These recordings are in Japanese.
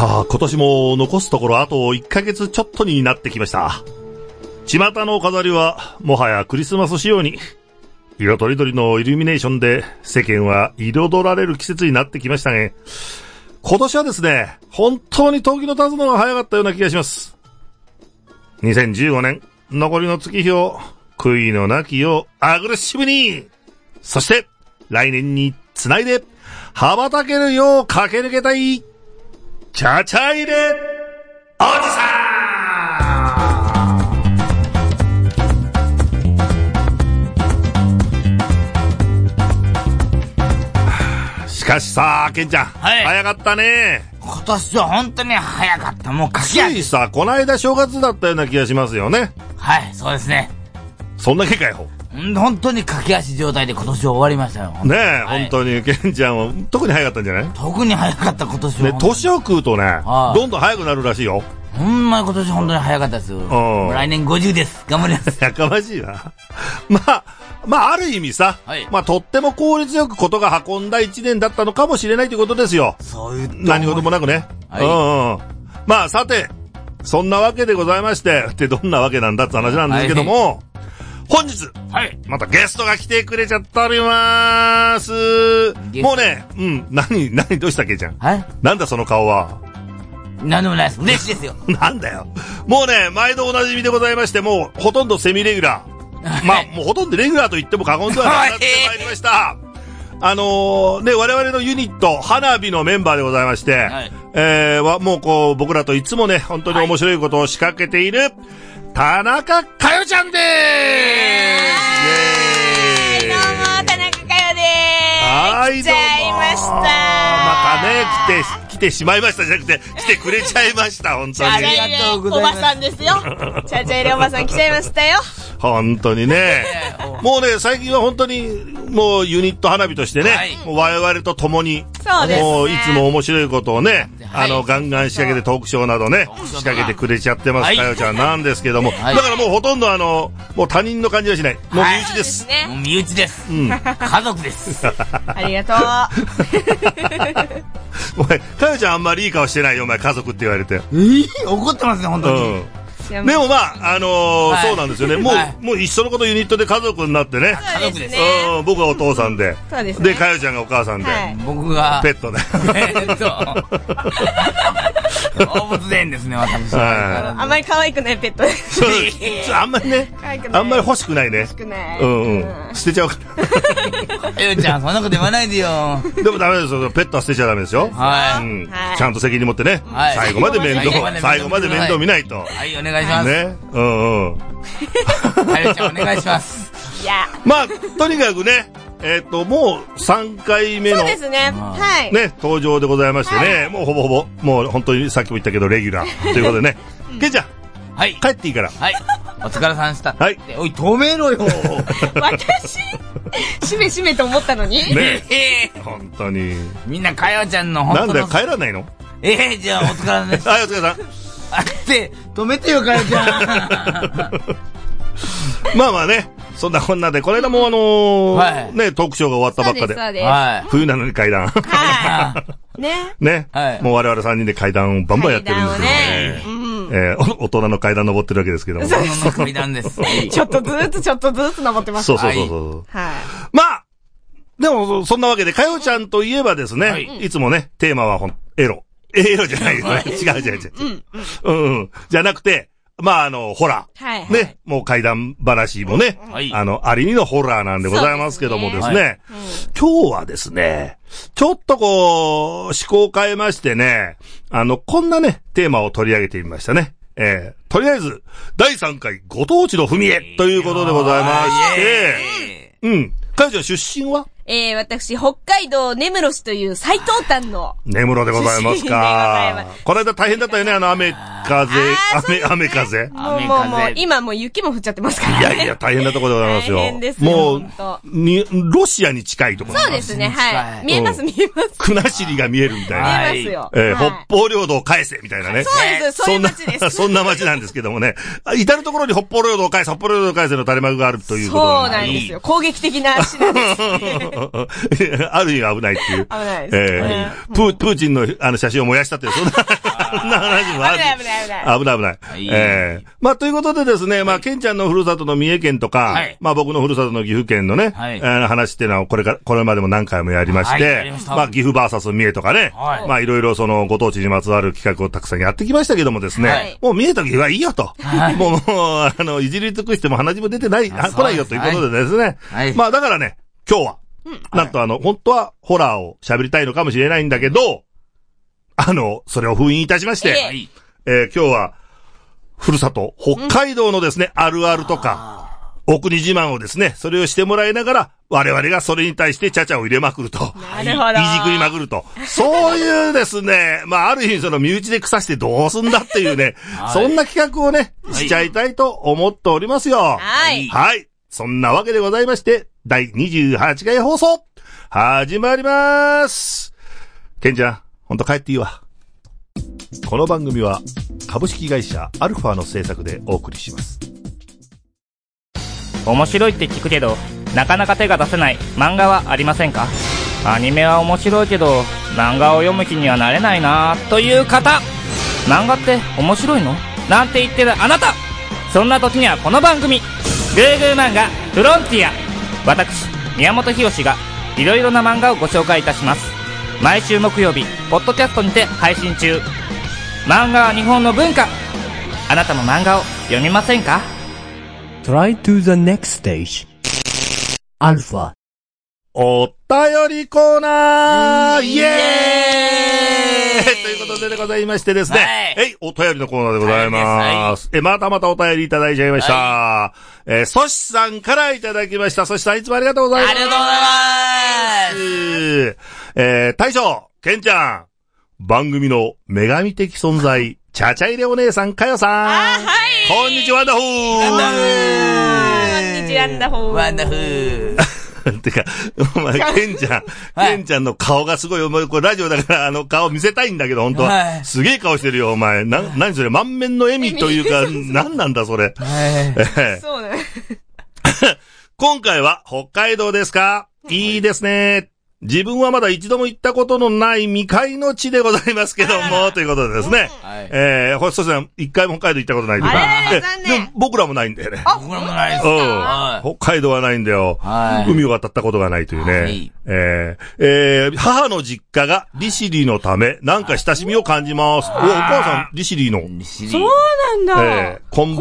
さあ、今年も残すところあと1ヶ月ちょっとになってきました。巷の飾りはもはやクリスマス仕様に、色とりどりのイルミネーションで世間は彩られる季節になってきましたね。今年はですね、本当に時の経つのが早かったような気がします。2015年、残りの月日を悔いのなきようアグレッシブに、そして来年につないで羽ばたけるよう駆け抜けたいチャチャ入れおじさん。しかしさ、ケンちゃん、はい、早かったね。 今年は本当に早かった。もう駆け足。 ついさ、この間正月だったような気がしますよね。 はい、そうですね。 そんだけかよ。 本当に駆け足状態で今年は終わりましたよ。 ねえ、はい、本当にケンちゃんは特に早かったんじゃない？ 特に早かった今年は。 ね、年を食うとね、どんどん早くなるらしいよ。 ほんまに今年本当に早かったです。来年50です。頑張ります。 やかましいな。まあ、ある意味さ、はい、とっても効率よくことが運んだ一年だったのかもしれないということですよ。 そういう。 何事もなくね。はい。まあ、さて、そんなわけでございまして、ってどんなわけなんだって話なんですけども、はい、本日、はい、またゲストが来てくれちゃっておりまーす。もうね、何どうしたっけちゃん。はい。なんだその顔は。 なんでもないです。嬉しいですよ。 なんだよ。もうね、毎度おなじみでございまして、もうほとんどセミレギュラー。まあ、もうほとんどレギュラーと言っても過言ではなくなってまいりました。ね、我々のユニット、花火のメンバーでございまして、はい、もうこう、僕らといつもね、本当に面白いことを仕掛けている、田中佳代ちゃんでーす。どうも、田中佳代でーす。 はい、どうも。 来ちゃいました。 またね、来てしまいましたじゃなくて、来てくれちゃいました、本当に。 ありがとうございます。おばさんですよ。チャチャ入れおばさん来ちゃいましたよ。 本当にね。もうね、最近は本当に、もうユニット花火としてね、はい、もう我々と共に、 そうですね、 もういつも面白いことをね、はい、ガンガン仕掛けてトークショーなどね、仕掛けてくれちゃってます、かよちゃんなんですけども、はい、だからもうほとんどもう他人の感じはしない。もう身内です。 はい、もう身内です。うん。家族です。 ありがとう。 お前、かよちゃんあんまりいい顔してないよ、お前、家族って言われて。 怒ってますね、本当に。うんでもまあ、はい、そうなんですよね。もう一緒のことユニットで家族になってね。 家族です。 僕はお父さんで。 そうですね。 で、かよちゃんがお母さんで。はい、 僕が。 ペットで。 動物園ですね、私は。 あんまり可愛くないペットです。 あんまりね。あんまり欲しくないね。 欲しくない。 捨てちゃうから。 かよちゃん、そんなこと言わないでよ。 でもダメですよ。ペットは捨てちゃダメですよ。 はい。 ちゃんと責任持ってね。最後まで面倒見ないと。 はい、お願いします。 ね。 かよちゃん、お願いします。 いや。 まあ、とにかくね、もう3回目の。 そうですね。はい。 ね、登場でございましてね、もうほぼほぼ、もう本当にさっきも言ったけど、レギュラー。ということでね。ケンちゃん。 はい。 帰っていいから。 はい。お疲れさんでした。 はい。 おい、止めろよ。 私、しめしめと思ったのに。 ね本当に。 みんな、かよちゃんの本当の。 なんだよ、帰らないの？ じゃあ、お疲れさんでした。 はい、お疲れさん。 止めてよ、かよちゃん。 まあまあね、そんなこんなで、この間もね、トークショーが終わったばっかで。 そうです。 冬なのに階段。 はい。ね。 もう我々3人で階段をバンバンやってるんですよね。大人の階段登ってるわけですけども。 大人の階段です。 ちょっとずつ登ってます。 そう。はい。まあ、でも、そんなわけで、かよちゃんといえばですね、いつもね、テーマはエロじゃないよね。違う。じゃなくて、まあホラー。 はい。 ね。もう怪談話もね。はい。ありにのホラーなんでございますけどもですね。今日はですね、ちょっとこう、思考を変えましてね、こんなね、テーマを取り上げてみましたね。とりあえず、第3回ご当地の踏み絵ということでございまして、かよちゃん出身は？ 私、北海道根室市という最東端の。 根室でございますか。この間大変だったよね、雨風。 もう、今もう雪も降っちゃってますからね。 いや、大変なところでございますよ。 大変ですもう、ロシアに近いところ。 そうですね、はい。見えます。 国後が見えるみたいな。 見えますよ。 北方領土を返せみたいなね。 そうです、そういう街です。 そんな街なんですけどもね。至るところに北方領土を返せの垂れ幕があるということそうなんですよ。攻撃的な足なんです。 ある意味危ないっていう。 危ないです。 プーチンの写真を燃やしたっていう、そんな。 んな話もある。危ない。まあ、ということでですね、まあ、ケンちゃんのふるさとの三重県とか、まあ、僕のふるさとの岐阜県のね、話っていうのはこれまでも何回もやりまして、まあ、岐阜バーサス三重とかね、まあ、いろいろそのご当地にまつわる企画をたくさんやってきましたけどもですね、もう三重と岐阜はいいよと。もう、いじり尽くしても鼻血も出てない、来ないよということでですね。まあ、だからね、今日は、なんと本当はホラーを喋りたいのかもしれないんだけど、それを封印いたしまして、今日は、ふるさと、北海道のですね、あるあるとか、お国自慢をですね、それをしてもらいながら、我々がそれに対してちゃちゃを入れまくると。 なるほど。 いじくりまくると。そういうですね、まあ、ある意味その身内で腐してどうすんだっていうね、そんな企画をね、しちゃいたいと思っておりますよ。はい。そんなわけでございまして、第28回放送、始まります。ケンちゃん、ほんと帰っていいわ。この番組は、株式会社アルファの制作でお送りします。 面白いって聞くけど、なかなか手が出せない漫画はありませんか？アニメは面白いけど、漫画を読む気にはなれないなという方、漫画って面白いの？なんて言ってるあなた、そんな時にはこの番組、グーグー漫画フロンティア、私宮本浩がいろいろな漫画をご紹介いたします。毎週木曜日ポッドキャストにて配信中。漫画は日本の文化。あなたも漫画を読みませんか？ Try to the next stage. アルファ。 お便りコーナーイエーイということでございましてですね。お便りのコーナーでございます。またお便りいただいちゃいました。ソシさんからいただきました。ソシさんいつもありがとうございます。 ありがとうございます。大将、ケンちゃん。番組の女神的存在、ちゃちゃ入れお姉さん、かよさん。こんにちは、ワンダフー。 こんにちは、ワンダフー。 てか、お前、ケンちゃんの顔がすごい、お前、これラジオだから顔見せたいんだけど、本当すげえ顔してるよ、お前。何それ、満面の笑みというか、何なんだ、それ。 そうね。 今回は、北海道ですか？いいですね。自分はまだ一度も行ったことのない未開の地でございますけども、ということでですね。そしてさん、一回も北海道行ったことないというか。でも僕らもないんだよね。 僕らもないですか？ 北海道はないんだよ。海を渡ったことがないというね。母の実家が利尻のため、なんか親しみを感じます。お母さん、利尻の。 そうなんだ。 昆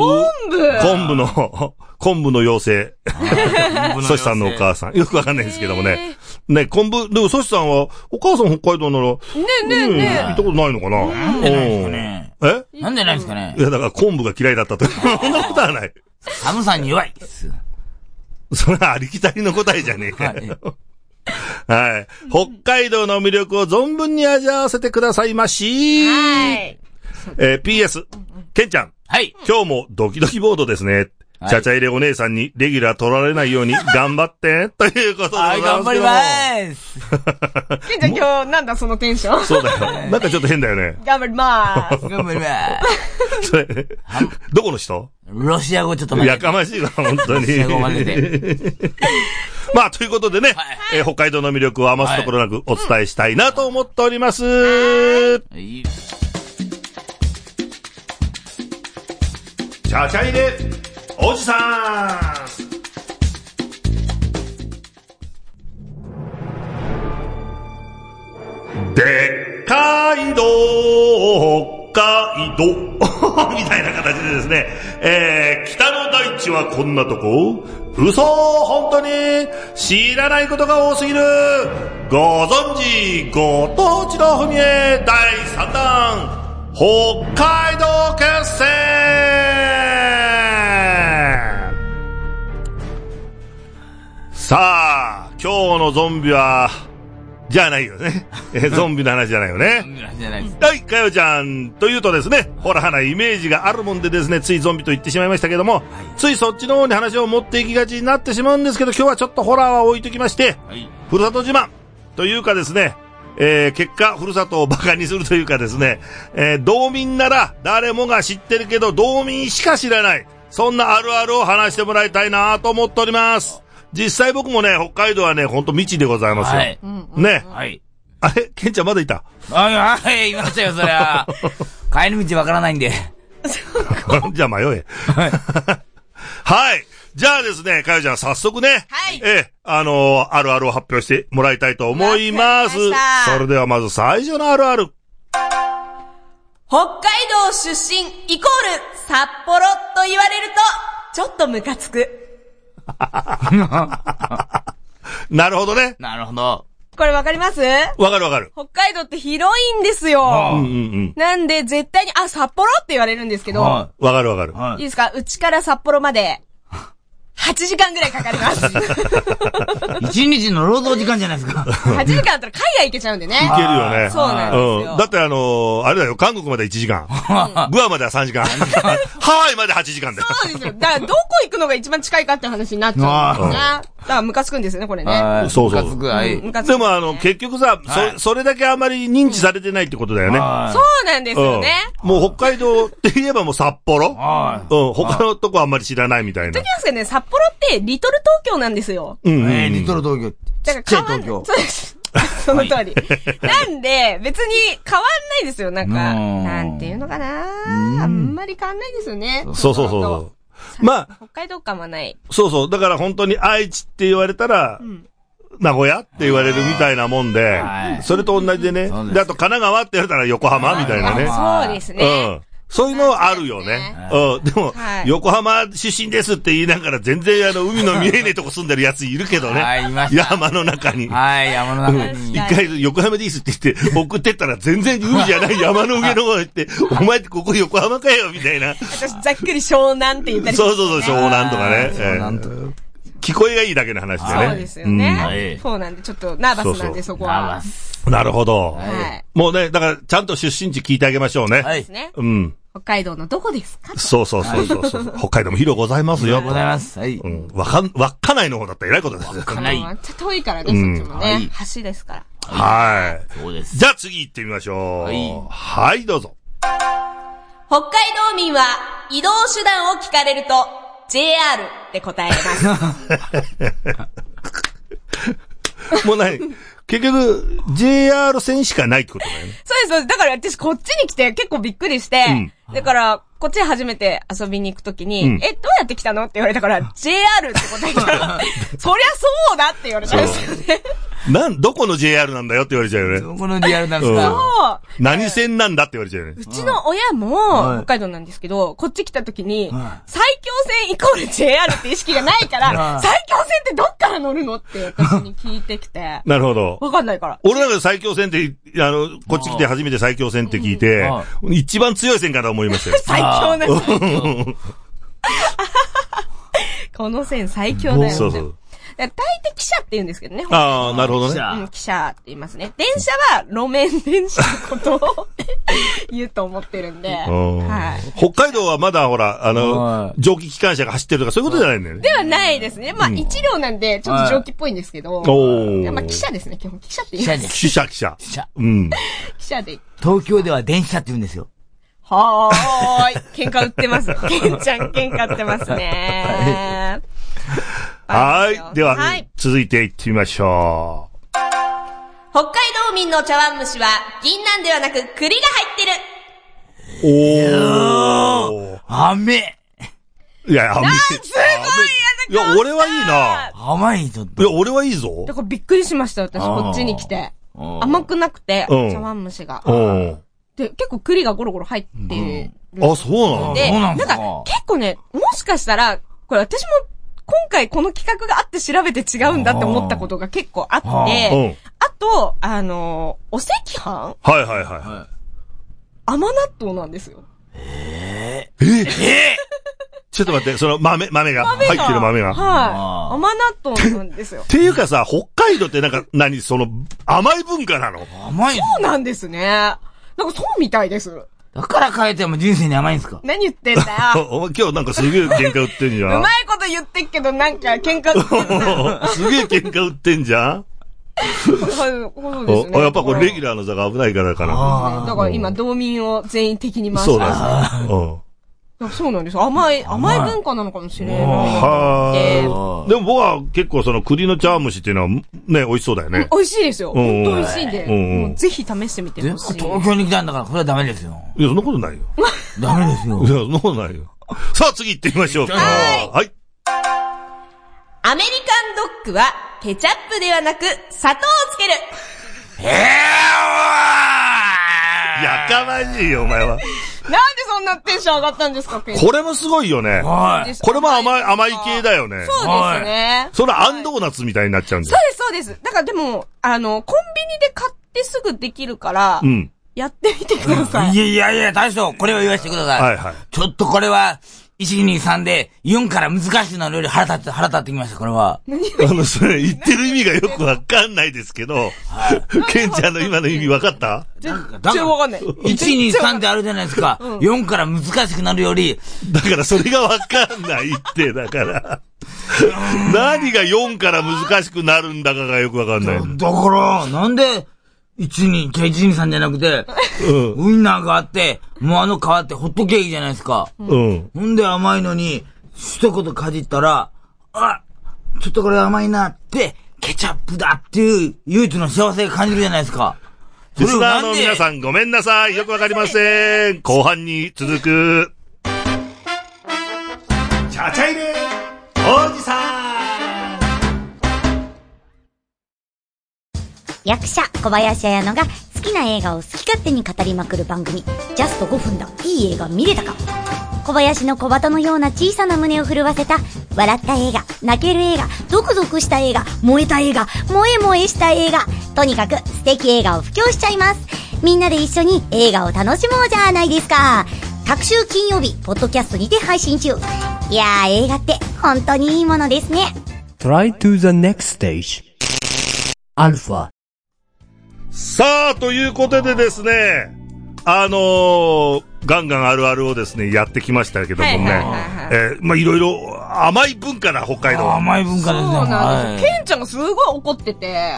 布の妖精。ソシさんのお母さん。よくわかんないんですけどもね。ね、でもソシさんは、お母さん北海道なら、行ったことないのかな？ なんでないんですかね。なんでないんですかね。 いや、だから昆布が嫌いだったと。そんなことはない。 寒さに弱いです。 それはありきたりの答えじゃねえかよ。はい。北海道の魅力を存分に味わわせてくださいまし。PS、ケンちゃん。今日もドキドキボードですね。ちゃちゃ入れお姉さんにレギュラー取られないように頑張って、ということでございます。 頑張ります。 ケンちゃん今日なんだそのテンション。 そうだよ。なんかちょっと変だよね。 頑張りまーす。 頑張りまーす。 それ、どこの人？ ロシア語ちょっと待って。 やかましいわ、本当に。ロシア語混ぜて。まあ、ということでね、北海道の魅力を余すところなくお伝えしたいなと思っております。ちゃちゃ入れおじさん。でっかいど北海道みたいな形でですね、北の大地はこんなとこ？嘘、本当に知らないことが多すぎる。ご存知、ご当地の踏み絵第3弾、北海道決戦。さあ、今日のゾンビは、じゃないよね。ゾンビの話じゃないよね。はい、かよちゃんというとですね、ほらはなイメージがあるもんでですね、ついゾンビと言ってしまいましたけども、ついそっちの方に話を持っていきがちになってしまうんですけど、今日はちょっとホラーは置いときまして、ふるさと自慢というかですね、結果、ふるさとをバカにするというかですね、道民なら誰もが知ってるけど、道民しか知らない、そんなあるあるを話してもらいたいなと思っております。実際僕もね、北海道はね、ほんと未知でございますよ。ね。あれケンちゃんまだいた？ いましたよ、そりゃ。 帰り道わからないんで。 じゃあ迷え。はい。じゃあですね、かよちゃん早速ね。 はい。 あるあるを発表してもらいたいと思います。それではまず最初のあるある。 北海道出身イコール札幌と言われると、ちょっとムカつく。 なるほどね。 なるほど。 これわかります？ わかるわかる。 北海道って広いんですよ。なんで絶対に、札幌って言われるんですけど。わかるわかる。 いいですか？うちから札幌まで、8時間ぐらいかかります。 1日の労働時間じゃないですか。 8時間だったら海外行けちゃうんでね。 行けるよね。 そうなんですよ。 だってあれだよ、韓国まで1時間。グアまでは3時間。ハワイまで8時間だよ。 そうですよ。だからどこ行くのが一番近いかって話になっちゃうんですね。だからムカつくんですよね、これね。 そうそう。 ムカつく、はい。 でも結局さ、それだけあまり認知されてないってことだよね。 そうなんですよね。 もう北海道って言えばもう札幌。他のとこあんまり知らないみたいな。 と言いますかね、札幌ってリトル東京なんですよ。 リトル東京。ちっちゃい東京。 そうです。その通り。なんで、別に変わんないですよ。なんていうのかな。あんまり変わんないですよね。 そう。まあ。 北海道感はない。 そう。だから本当に愛知って言われたら、名古屋って言われるみたいなもんで、それと同じでね。で、あと神奈川って言われたら横浜みたいなね。 そうですね。 そういうのあるよね。でも、横浜出身ですって言いながら全然海の見えねえとこ住んでるやついるけどね。山の中に。 はい、山の中に。 一回横浜ですって言って送ってったら全然海じゃない山の上の方行って、お前ってここ横浜かよみたいな。 私ざっくり湘南って言ったりそう、湘南とかね。聞こえがいいだけの話でね。 そうですよね。そうなんで、ちょっとナーバスなんでそこは。 なるほど。もうね、だからちゃんと出身地聞いてあげましょうね。 はい。北海道のどこですか？ そう。北海道も広ございますよ。 ございます。はい。 稚内の方だったら偉いことですよ。 稚内。 めっちゃ遠いからね、そっちもね。橋ですから。 はい。 そうです。 じゃあ次行ってみましょう。はい、どうぞ。 北海道民は移動手段を聞かれると JR って答えます。 もう結局 JR 線しかないってことだよね。 そうです。だから私こっちに来て結構びっくりして、だからこっち初めて遊びに行くときに、どうやって来たのって言われたから JR って答えたら、そりゃそうだって言われたんですよね。 どこの JR なんだよって言われちゃうよね。 どこの JR なんですか？ そう。 何線なんだって言われちゃうよね。 うちの親も北海道なんですけど、こっち来た時に、埼京線イコール JR って意識がないから、埼京線ってどっから乗るのって私に聞いてきて。 なるほど。 わかんないから。 俺なんか埼京線って、こっち来て初めて埼京線って聞いて、一番強い線かと思いましたよ。 最強な線。この線最強だよね。そう。大抵汽車って言うんですけどね。 ああ、なるほどね。 汽車って言いますね。電車は路面電車のことを言うと思ってるんで。はい。 北海道はまだほら、蒸気機関車が走ってるとかそういうことじゃないんだよね。 ではないですね。まあ、一両なんで、ちょっと蒸気っぽいんですけど。まあ、汽車ですね。基本汽車って言います。 汽車。 汽車で。 東京では電車って言うんですよ。 はーい。喧嘩売ってます。ケンちゃん喧嘩売ってますね。 はい。では、続いて行ってみましょう。 北海道民の茶碗蒸しは、銀杏ではなく栗が入ってる。 おー。 甘いや、甘い。 すごいいや、俺はいいな。 甘いぞ。 いや、俺はいいぞ。 だからびっくりしました、私、こっちに来て。甘くなくて、茶碗蒸しが。で、結構栗がゴロゴロ入ってる。 あ、そうなの？ で、なんか、結構ね、もしかしたら、これ私も、今回この企画があって調べて違うんだって思ったことが結構あって、あと、お赤飯？ はい。 甘納豆なんですよ。 ちょっと待って、その豆が、入ってる豆が。 はい。甘納豆なんですよ。 っていうかさ、北海道ってなんか、甘い文化なの？ 甘い？ そうなんですね。なんかそうみたいです。 だから変えても人生に甘いんすか？ 何言ってんだよ。 お前今日なんかすげえ喧嘩売ってんじゃん。 うまいこと言ってっけどなんか喧嘩売ってんな。 すげえ喧嘩売ってんじゃん。 そうですね。 やっぱこれレギュラーの座が危ないからかな。 だから今道民を全員敵に回して。 そうだ。 そうなんです。甘い文化なのかもしれない。 はあ。でも僕は結構その栗の茶碗蒸しっていうのはね、美味しそうだよね。 美味しいですよ。本当美味しいんで。もうぜひ試してみてほしい。 東京に来たんだから、これはダメですよ。 いや、そんなことないよ。 ダメですよ。 いや、そんなことないよ。さあ、次行ってみましょうか。はい。 アメリカンドッグは、ケチャップではなく、砂糖をつける。 やかましいよ、お前は。 なんでそんなテンション上がったんですか、 これもすごいよね。 はい。 これも甘い系だよね。 そうですね。 それアンドーナツみたいになっちゃうんだよ。 そうです、そうです。だからでも、コンビニで買ってすぐできるから、やってみてください。 いや、大将、これを言わせてください。はいはい。ちょっとこれは、1、2、3で、4から難しくなるより腹立ってきました、これは。 それ言ってる意味がよくわかんないですけど、ケンちゃんの今の意味わかった？ 全然わかんない。 1、2、3ってあるじゃないですか。4から難しくなるより。 だからそれがわかんないって、だから。何が4から難しくなるんだかがよくわかんない。 だから、なんで、1、2、3じゃなくて、ウインナーがあって、もう皮ってホットケーキじゃないですか。ほんで甘いのに、一言かじったら、ちょっとこれ甘いなって、ケチャップだっていう唯一の幸せが感じるじゃないですか。 リスナーの皆さんごめんなさい。よくわかりません。後半に続く。ちゃちゃいねおじさん。 役者小林彩乃が好きな映画を好き勝手に語りまくる番組、ジャスト5分だ、いい映画見れたか。小林の小鳩のような小さな胸を震わせた、笑った映画、泣ける映画、ゾクゾクした映画、燃えた映画、萌え萌えした映画、とにかく素敵映画を布教しちゃいます。みんなで一緒に映画を楽しもうじゃないですか。各週金曜日ポッドキャストにて配信中。いやー、映画って本当にいいものですね。 Try to the next stage アルファ。 さあ、ということでですね、ガンガンあるあるをですね、やってきましたけどもね。まあ、いろいろ甘い文化な北海道。 甘い文化ですね。 そうなんです。ケンちゃんがすごい怒ってて。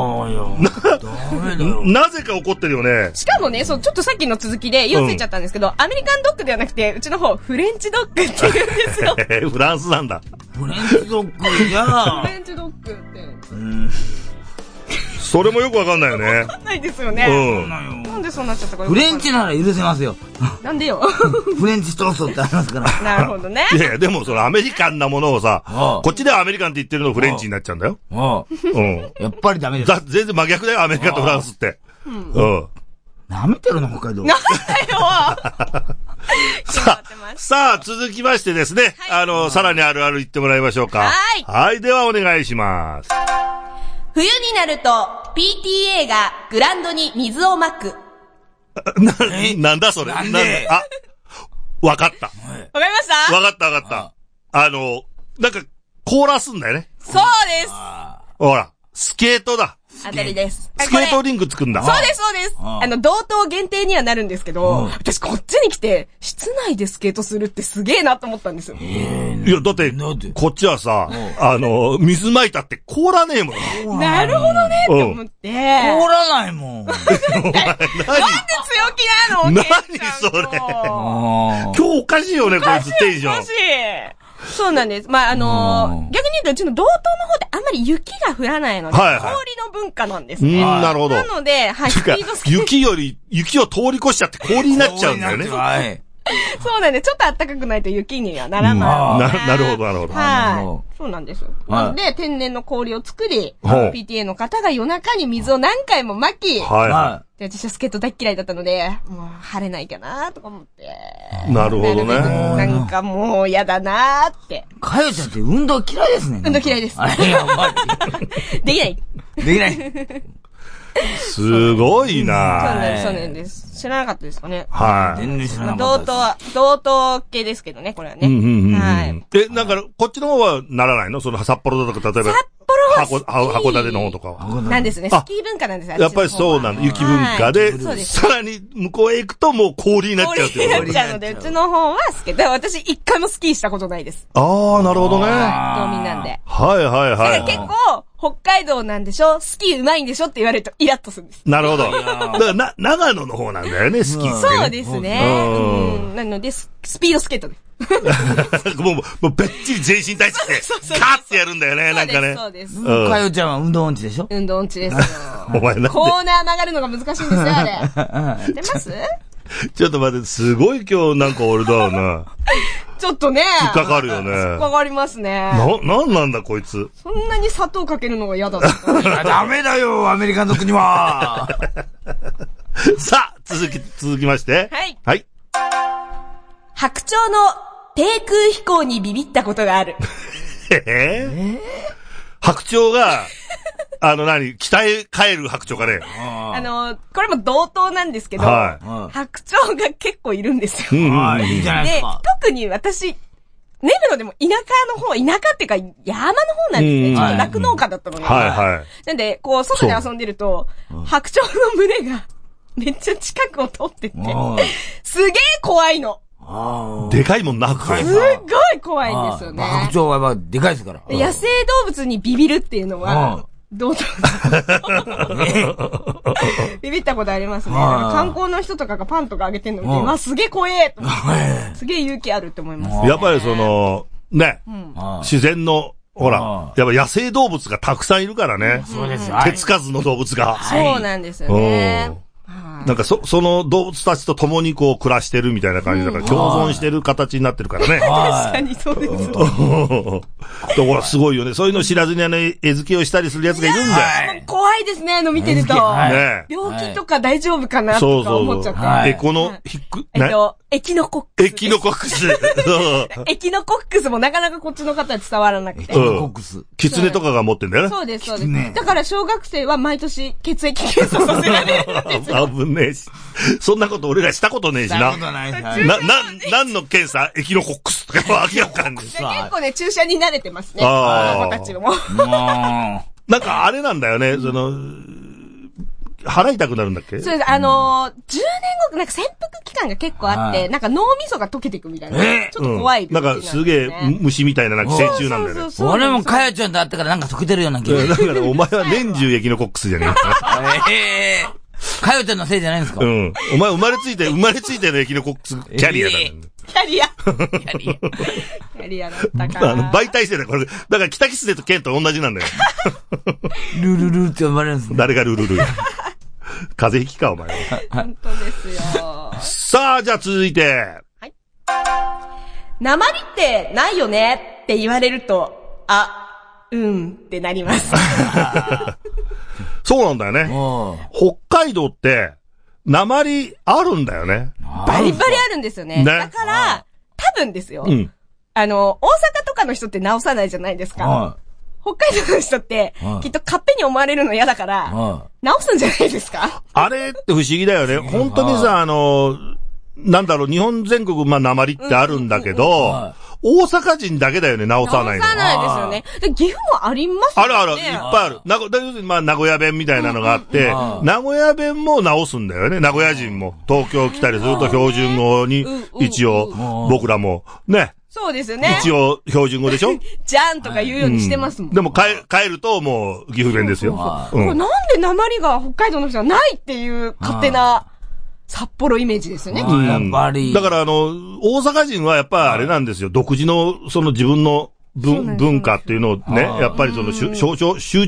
なぜか怒ってるよね。 しかもね、ちょっとさっきの続きで言い忘れちゃったんですけど、アメリカンドッグではなくて、うちの方、フレンチドッグって言うんですよ。 フランスなんだ。 フレンチドッグじゃあ。 フレンチドッグって。 それもよくわかんないよね。 わかんないですよね。なんでそうなっちゃったか。 フレンチなら許せますよ。 なんでよ。 フレンチトーストってありますから。 なるほどね。 いや、でもそのアメリカンなものをさ、こっちではアメリカンって言ってるのフレンチになっちゃうんだよ。 やっぱりダメです。 全然真逆だよ、アメリカとフランスって。 舐めてるの、北海道。 なんだよ。 さあ、続きましてですね、さらにあるある言ってもらいましょうか。はい。ではお願いします。 冬になると PTA がグラウンドに水をまく。 なんだそれ。 なんで？ わかった。 わかりました？ わかった。なんか、凍らすんだよね。 そうです。 ほら、スケートだ。 あたりです。 スケートリング作るんだ。 そうです、そうです。同等限定にはなるんですけど、私こっちに来て、室内でスケートするってすげえなと思ったんですよ。 いや、だって、こっちはさ、水撒いたって凍らねえもん。 なるほどねって思って。 凍らないもん。 なんで強気なの？ 何それ。今日おかしいよね、こいつテンション。 おかしい。そうなんです。まあ、逆に言うと、うちの道東の方であんまり雪が降らないので、氷の文化なんですね。 なるほど。 なので、スピードスケート。 雪を通り越しちゃって氷になっちゃうんだよね。 そうなんで、ちょっと暖かくないと雪にはならない。 なるほど、なるほど。 はい。そうなんですよ。なので、天然の氷を作り、PTA の方が夜中に水を何回もまき、で、私はスケート大嫌いだったので、もう晴れないかなとか思って。 なるほどね。 なんかもう嫌だなーって。 かよちゃんって運動嫌いですね。 運動嫌いです。できない。 できない。 すごいなぁ。そうなんです。知らなかったですかね。 はい。 全然知らなかったです。 同等系ですけどね、これはね。 はい。なんか、こっちの方はならないの？その札幌だとか、例えば。 札幌は函館の方とかは。 なんですね。スキー文化なんですよ。 やっぱりそうなんだ。雪文化で、さらに向こうへ行くともう氷になっちゃうってこと。 氷になっちゃうので、うちの方はスケート。私一回もスキーしたことないです。 ああ、なるほどね。 道民なんで。 はい。 結構、 北海道なんでしょ、スキーうまいんでしょって言われるとイラッとするんです。 なるほど。だから長野の方なんだよね、スキーって、ね。 そうですね。なので、スピードスケートで。 もうべっちり全身体つけて、カーってやるんだよね、なんかね。 そうです。 かよちゃんは運動音痴でしょ？ 運動音痴ですよ。 お前なんでコーナー曲がるのが難しいんですよ、あれ。やってますちょっと待って、すごい今日なんか俺だよな。 ちょっとね。 引っかかるよね。 引っかかりますね。 なんなんだこいつ。 そんなに砂糖かけるのが嫌だった。 ダメだよ、アメリカの国は。 さあ、続きまして。 はい。 はい。 白鳥の低空飛行にビビったことがある。 白鳥が、北へ帰る白鳥がね。 これも同等なんですけど、 はい、 白鳥が結構いるんですよ。 はい、いいじゃないですか。 で、特に私、根室でも田舎っていうか山の方なんですね。ちょっと酪農家だったのね。 はいはい。 なんで、こう、外で遊んでると、白鳥の群れがめっちゃ近くを通ってって、すげえ怖いの。 でかいもんなくて。 すっごい怖いんですよね。 白鳥はやっぱでかいですから。 野生動物にビビるっていうのは、どうぞ。ビビったことありますね。観光の人とかがパンとかあげてんの見て、わ、すげえ怖えと思って。すげえ勇気あるって思います。 やっぱり自然の、ほら、やっぱ野生動物がたくさんいるからね。 そうですよ。 手つかずの動物が。 そうなんですよね。 なんかその動物たちと共にこう暮らしてるみたいな感じだから、共存してる形になってるからね。 確かにそうです。 だからすごいよね。そういうの知らずに餌付けをしたりする奴がいるんだよ。 怖いですね、見てると。病気とか大丈夫かなとか思っちゃって。 エキノコックス。エキノコックス。 エキノコックスもなかなかこっちの方は伝わらなくて。 エキノコックス。 キツネとかが持ってんだよね。 そうです、そうです。だから小学生は毎年血液検査させられるんですよ。 危ねえし。そんなこと俺らしたことねえしな。 したことない何の検査エキノコックスとか明らかに。 結構ね、注射に慣れてますね。この子たちも。 なんかあれなんだよね、払いたくなるんだっけ？ そうです。10年後、なんか潜伏期間が結構あって、なんか脳みそが溶けていくみたいな。ちょっと怖い。 なんかすげえ虫みたいな寄生虫なんだよね。 俺もかよちゃんと会ってからなんか溶けてるような気がする。 だからお前は年中エキノコックスじゃねえか。 かよちゃんのせいじゃないんですか？ お前生まれついてのエキノコックスキャリアだね。 キャリアだったから。 媒体性だよ、これ。だから北キツネとケンと同じなんだよ。 ルルルって呼ばれるんですね。 誰がルルル？風邪ひきか、お前。 本当ですよ。 さあ、じゃあ続いて。 はい。訛りってないよねって言われると、ってなります。 そうなんだよね。北海道って、訛りあるんだよね。 バリバリあるんですよね。だから、多分ですよ。大阪とかの人って直さないじゃないですか。北海道の人って、きっと勝手に思われるの嫌だから、直すんじゃないですか？ あれって不思議だよね。本当にさ、なんだろう、日本全国、訛りってあるんだけど、大阪人だけだよね、直さないの。 直さないですよね。で、岐阜もありますよね。 ある、いっぱいある。要するに名古屋弁みたいなのがあって、名古屋弁も直すんだよね、名古屋人も。東京来たりすると標準語に、一応、僕らも、ね。 そうですよね。 一応、標準語でしょ？ じゃんとか言うようにしてますもん。 でも帰るともう、岐阜弁ですよ。 これなんで訛りが北海道の人はないっていう勝手な、札幌イメージですよね。 やっぱり。 だから大阪人はやっぱあれなんですよ。独自の、自分の文化っていうのをね、やっぱり象徴じ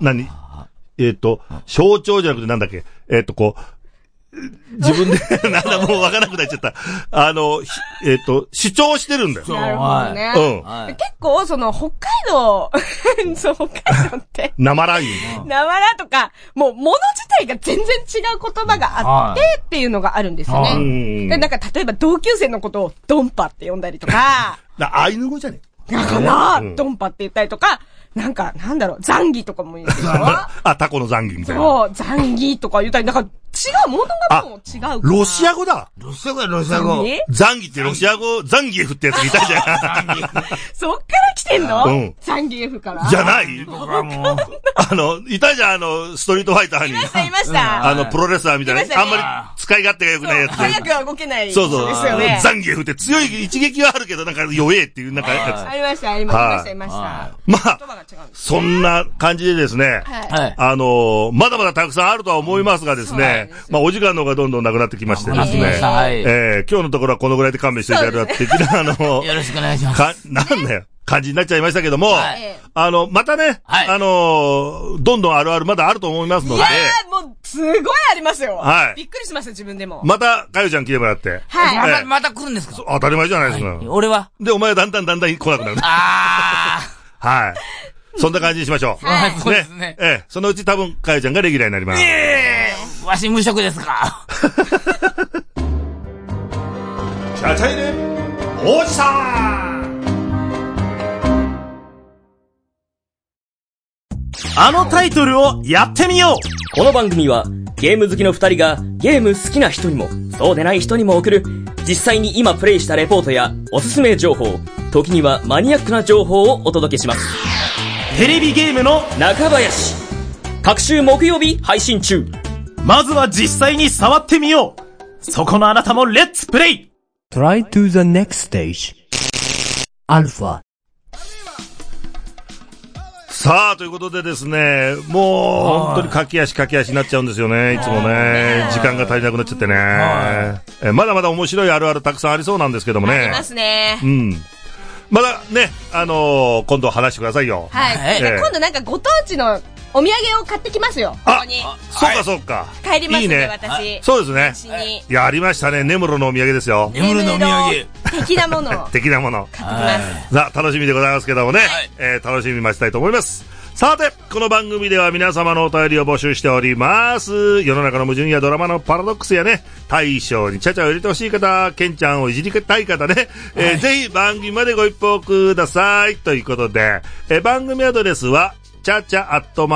ゃなくてなんだっけ、自分で、なんだもうわからなくなっちゃった。主張してるんだよ。 なるほどね。結構、北海道、北海道って。 なまらとか、もう物自体が全然違う言葉があってっていうのがあるんですよね。で、なんか例えば同級生のことをドンパって呼んだりとか。 アイヌ語じゃねだから、ドンパって言ったりとか、なんか、なんだろう、ザンギとかも言うでしょ？ タコのザンギみたいな。 そう、ザンギとか言ったり、なんか、 物がもう違うから。 ロシア語だ。 ロシア語。 ザンギってロシア語、ザンギエフってやついたじゃん。 そっから来てんの？うん。ザンギエフから。 じゃない僕はもう。いたじゃん、ストリートファイターに。いました。 プロレスラーみたいな。あんまり使い勝手が良くないやつで。 早くは動けない。 そう。ザンギエフって強い一撃はあるけど、なんか弱えっていう、なんかやつ。 ありました。 まあ、そんな感じでですね。まだまだたくさんあるとは思いますがですね。まあ、お時間の方がどんどんなくなってきましてですね。今日のところはこのぐらいで勘弁していただいて、的なよろしくお願いします。 なんだよ。感じになっちゃいましたけども、またね、どんどんあるあるまだあると思いますので。 もう、すごいありますよ。びっくりしました、自分でも。 また、かよちゃん来てもらって。 また来るんですか？ 当たり前じゃないですか。 俺はで、お前はだんだん来なくなる。はい。そんな感じにしましょう。 そうですね。 そのうち多分、かよちゃんがレギュラーになります。 わし無職ですか？ チャチャイレ王子さん。 あのタイトルをやってみよう。 この番組はゲーム好きの二人がゲーム好きな人にもそうでない人にも送る実際に今プレイしたレポートやおすすめ情報、時にはマニアックな情報をお届けします。 テレビゲームの中林、各週木曜日配信中。 まずは実際に触ってみよう。そこのあなたもレッツプレイ。 Try to the next stage. アルファ。 さあ、ということでですね、もう、本当に駆け足になっちゃうんですよね、いつもね。時間が足りなくなっちゃってね。まだまだ面白いあるあるたくさんありそうなんですけどもね。 ありますね。 うん。まだね、今度話してくださいよ。 はい。今度なんかご当地のお土産を買ってきますよ、ここに。 そうか。 帰りますね、 いいね、 私。 そうですね。いや、ありましたね。根室のお土産ですよ。 根室のお土産。 的なもの。 買ってきます。 さあ、楽しみでございますけどもね。楽しみ待ちたいと思います。さて、この番組では皆様のお便りを募集しております。世の中の矛盾やドラマのパラドックスやね、大将にチャチャを入れてほしい方、ケンちゃんをいじりたい方ね、ぜひ番組までご一報ください。ということで、番組アドレスは、チャチャ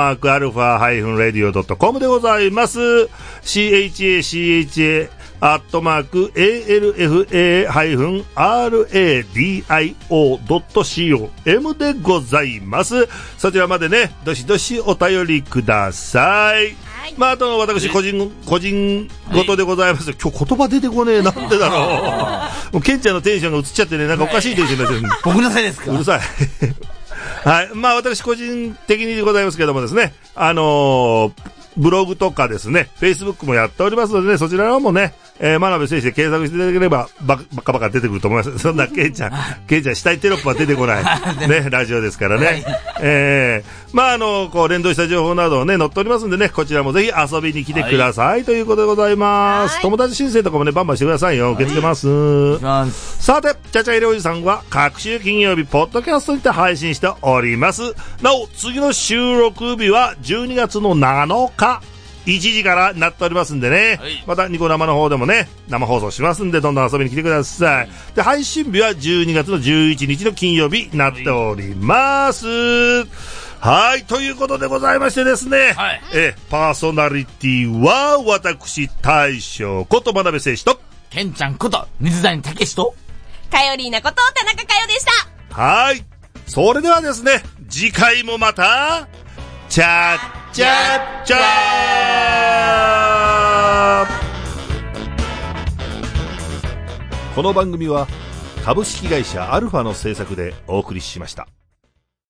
@alpha-radio.com でございます。CHACHA@alpha-radio.com でございます。そちらまでね、どしどしお便りください。まあ、あと私個人事でございます。今日言葉出てこねえ。なんでだろう。もうケンちゃんのテンションが映っちゃってね、なんかおかしいテンションになっちゃう。 僕のせいですか？ うるさい。はい。まあ、私個人的にでございますけどもですね、ブログとかですね、Facebook もやっておりますのでね、そちらもね、真鍋選手で検索していただければ、バカバカ出てくると思います。そんな、ケンちゃん、死体テロップは出てこない。ね、ラジオですからね。まあ、こう、連動した情報などをね、載っておりますんでね、こちらもぜひ遊びに来てください、ということでございます。友達申請とかもね、バンバンしてくださいよ。受け付けます。さて、チャチャイレおじさんは、各週金曜日、ポッドキャストにて配信しております。なお、次の収録日は、12月の7日。1時からなっておりますんでね、またニコ生の方でもね生放送しますんで、どんどん遊びに来てください。で、配信日は12月の11日の金曜日になっております。はい、ということでございましてですね、パーソナリティは私大将こと真鍋誠司とケンちゃんこと水谷武史とかよりーなこと田中かよでした。 はい、それではですね、次回もまたチャッチャッチャー。この番組は株式会社アルファの制作でお送りしました。